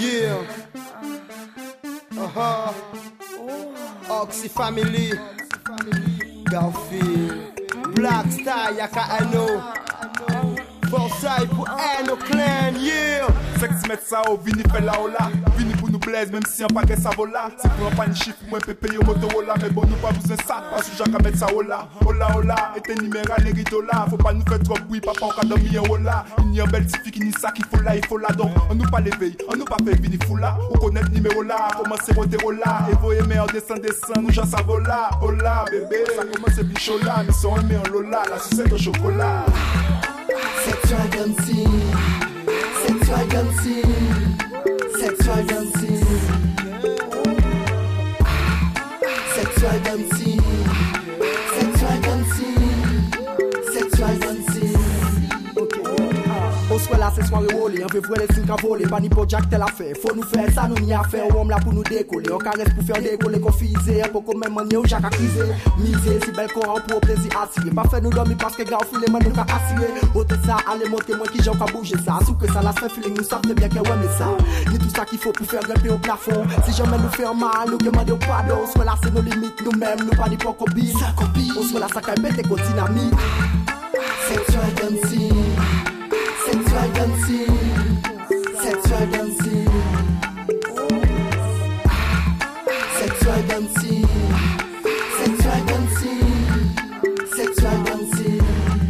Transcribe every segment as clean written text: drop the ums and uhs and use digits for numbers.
Yeah. Oxy Family. Garfield. Black Star, Yaka Ano. Forsyth pour Eno Clan, yeah. Sex met ça au vini fait la ola. Vini pour nous blaise même si un paquet ça vola. Si pour un pas une chiffre moins pépé au Motorola. Mais bon nous pas besoin ça. Parce que Jacques mettre ça ola. Ola ola. Et tes numéros les rideaux là. Faut pas nous faire trop bruit. Papa on a dormi en ola. Il y a un bel petit qui ni ça qu'il faut là. Il faut là donc. On nous pas l'éveil. On nous pas fait vini fou là. On connaît le numéro là. Commencer au là. Et vous aimez en descend. Nous j'en ça vola. Ola bébé. Ça commence à bichot là. Mais sont aimés en lola. La sucette au chocolat. Sexual dancing, sexual dancing, sexual dancing, sexual dancing, sexual dancing, sexual dancing. On soit là, c'est soirée volée, on veut voir les signes qu'à voler. Pas ni pour Jack tel affaire, faut nous faire ça, nous n'y a faire. On là pour nous décoller, on caresse pour faire décoller, confiser. Un peu comme même manier ou Jack à criser. Miser, si belle qu'on pour plaisir attirer. Pas faire nous dormir parce que grand filet, man nous qu'à assurer. Autre ça, allez montrer moi qui j'en qu'à bouger ça. Sous que ça, la seule feeling, nous savons bien qu'elle aime ça. Ni tout ça qu'il faut pour faire grimper au plafond. Si jamais nous faire mal, nous demandons pardon. On soit là, c'est nos limites, nous-mêmes, nous pas ni pour copie. On soit là, ça quand même péter qu'on dynamite. Sexual dancing. Sexual dancing, sexual dancing, sexual dancing, sexual dancing, sexual dancing.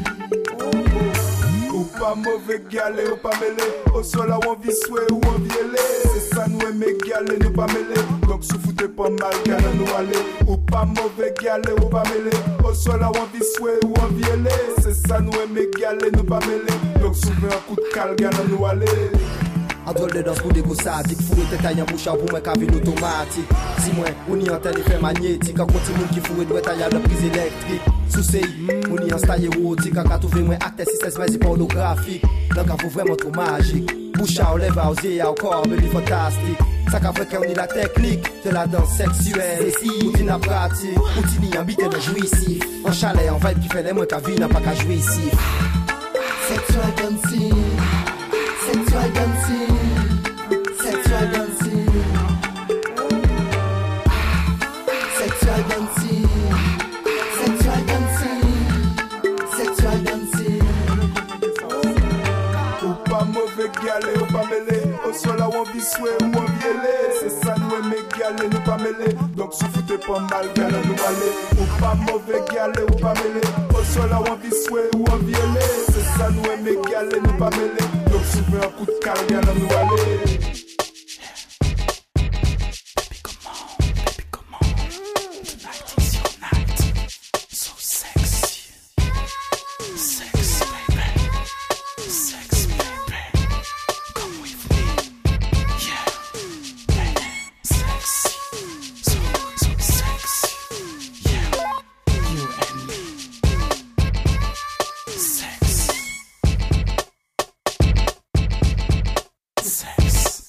Ou pas mauvais galé, ou pas mêlé. Au sol là on vit souhait ou on violé. C'est ça nous aimer galé, nous pas mêlé. Donc sous foutez pas mal galé nous aller. Ou pas mauvais galé, ou pas mêlé. Au sol là on vit souhait ou on violé. C'est ça nous aimer galé, nous pas mêlé. Donc souvent un coup de cal galé nous aller. A drôle de danse pour des gosses sadiques. Fourre tes tailles en bouche pour moi qu'à ville automatique. Si moi, on y entend les faits magnétiques. En continue qui fourre doit tailler la prise électrique. Sous CI, on y en style érotique. En cas trouvé moi acte système mais pornographique. Donc il faut vraiment trop magique. Bouche à lève à oser encore, baby fantastique. Ça qu'a fait qu'on y la technique de la danse sexuelle. Et si, ou t'y n'a pratique, ou t'y n'y habite de jouissif. En chalet, en vibe qui fait les moins qu'à vie n'a pas qu'à jouissif. Sexual dancing, sexual dancing, sexual dancing, sexual dancing, sexual dancing, sexual dancing. Ou pas mauvais galé, ou pas mêlé. Au sol là on vit souhait ou on violé. C'est ça nous aimer galé, nous pas mêlé. Donc sous foutez pas mal galé nous aller. Ou pas mauvais galé, ou pas mêlé. Au sol là on vit souhait ou on violé. C'est ça nous aimer galé, nous pas mêlé. Donc souvent un coup de cal galé nous aller. Sex.